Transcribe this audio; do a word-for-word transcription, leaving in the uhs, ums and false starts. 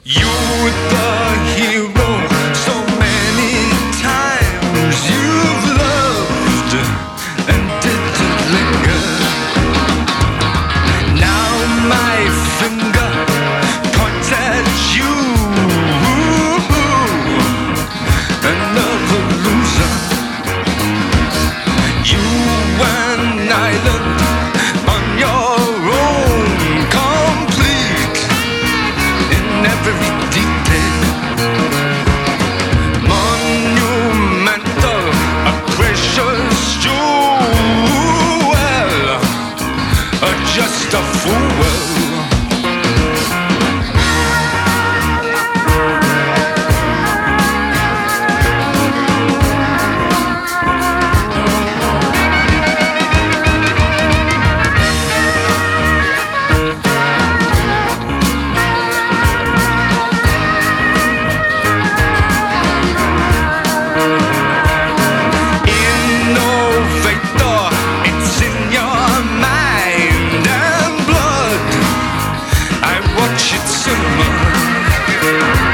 You're the hero, so many times you've loved and didn't linger. Now my finger points at you, another loser. You an island on your own, complete in every detail, monumental, a precious jewel, or just a fool. Watch it simmer.